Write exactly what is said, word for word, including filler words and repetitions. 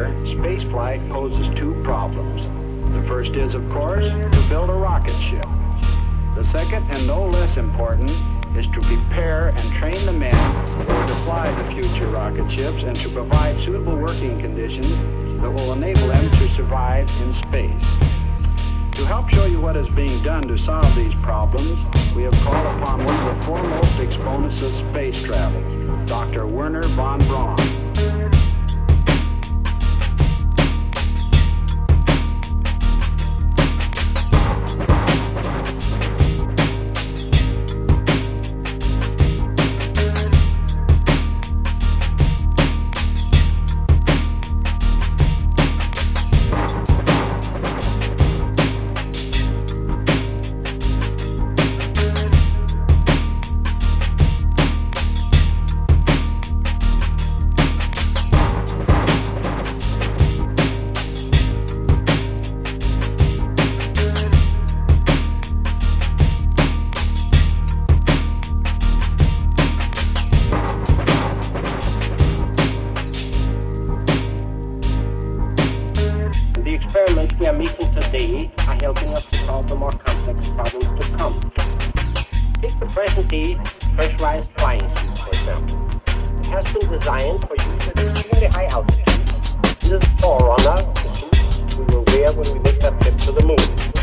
However, spaceflight poses two problems. The first is, of course, to build a rocket ship. The second, and no less important, is to prepare and train the men who are to fly the future rocket ships and to provide suitable working conditions that will enable them to survive in space. To help show you what is being done to solve these problems, we have called upon one of the foremost exponents of space travel, Doctor Wernher von Braun. The experiments we are making today are helping us to solve the more complex problems to come. Take the present-day pressurized flying suit, for example. It has been designed for use at extremely high altitudes. It is a forerunner of the suits we will wear when we make that trip to the moon.